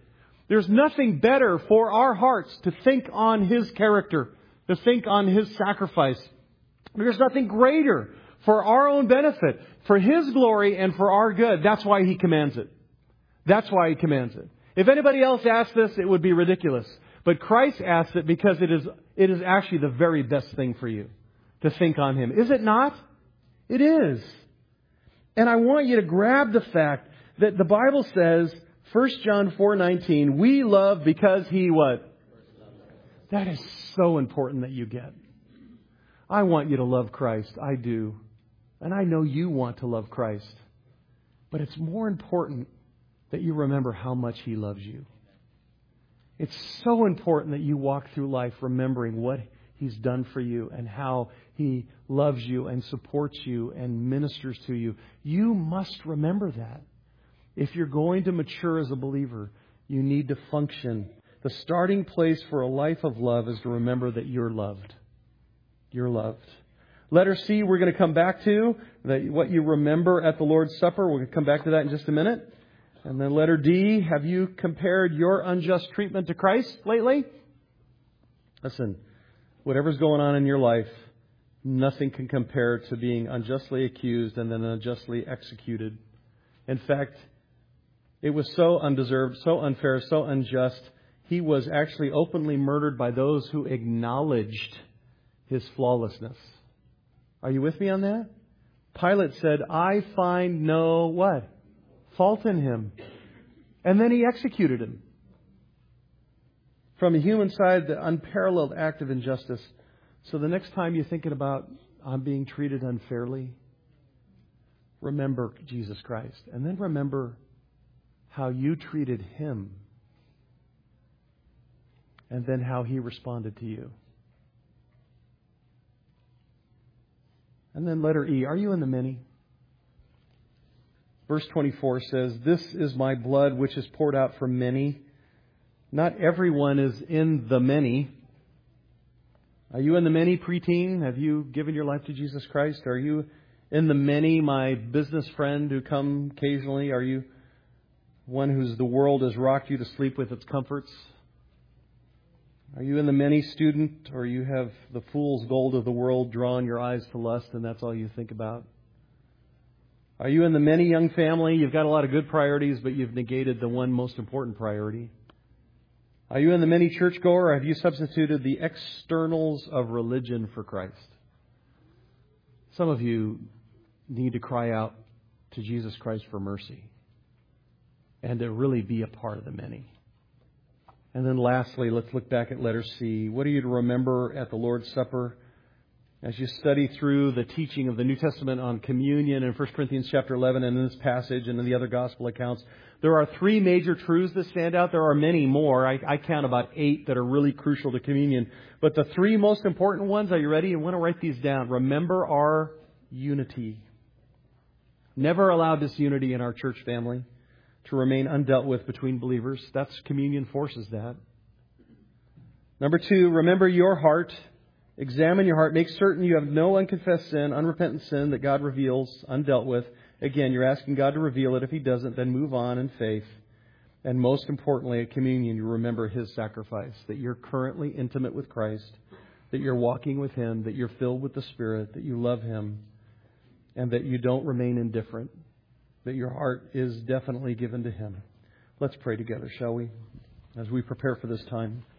There's nothing better for our hearts to think on His character, to think on His sacrifice. There's nothing greater for our own benefit, for His glory and for our good. That's why He commands it. That's why He commands it. If anybody else asked this, it would be ridiculous. But Christ asks it because it is actually the very best thing for you to think on Him. Is it not? It is. And I want you to grab the fact that the Bible says, 1 John 4:19, we love because He what? That is so important that you get. I want you to love Christ. I do. And I know you want to love Christ. But it's more important that you remember how much He loves you. It's so important that you walk through life remembering what He's done for you and how He loves you and supports you and ministers to you. You must remember that. If you're going to mature as a believer, you need to function. The starting place for a life of love is to remember that you're loved. You're loved. Letter C, we're going to come back to what you remember at the Lord's Supper. We're going to come back to that in just a minute. And then letter D, have you compared your unjust treatment to Christ lately? Listen, whatever's going on in your life, nothing can compare to being unjustly accused and then unjustly executed. In fact, it was so undeserved, so unfair, so unjust. He was actually openly murdered by those who acknowledged His flawlessness. Are you with me on that? Pilate said, I find no what? Fault in Him. And then he executed Him. From a human side, the unparalleled act of injustice. So the next time you're thinking about, I'm being treated unfairly, remember Jesus Christ. And then remember how you treated Him. And then how He responded to you. And then letter E, are you in the many? Verse 24 says, this is my blood which is poured out for many. Not everyone is in the many. Are you in the many, preteen? Have you given your life to Jesus Christ? Are you in the many, my business friend who come occasionally? Are you one whose the world has rocked you to sleep with its comforts? Are you in the many, student, or you have the fool's gold of the world drawn your eyes to lust and that's all you think about? Are you in the many, young family? You've got a lot of good priorities, but you've negated the one most important priority. Are you in the many, churchgoer, or have you substituted the externals of religion for Christ? Some of you need to cry out to Jesus Christ for mercy and to really be a part of the many. And then lastly, let's look back at letter C. What are you to remember at the Lord's Supper? As you study through the teaching of the New Testament on communion in 1 Corinthians chapter 11 and in this passage and in the other gospel accounts, there are three major truths that stand out. There are many more. I count about 8 that are really crucial to communion. But the 3 most important ones, are you ready? I want to write these down. Remember our unity. Never allow disunity in our church family to remain undealt with between believers. That's communion forces that. Number 2, remember your heart. Examine your heart. Make certain you have no unconfessed sin, unrepentant sin that God reveals, undealt with. Again, you're asking God to reveal it. If He doesn't, then move on in faith. And most importantly, at communion, you remember His sacrifice, that you're currently intimate with Christ, that you're walking with Him, that you're filled with the Spirit, that you love Him, and that you don't remain indifferent, that your heart is definitely given to Him. Let's pray together, shall we, as we prepare for this time.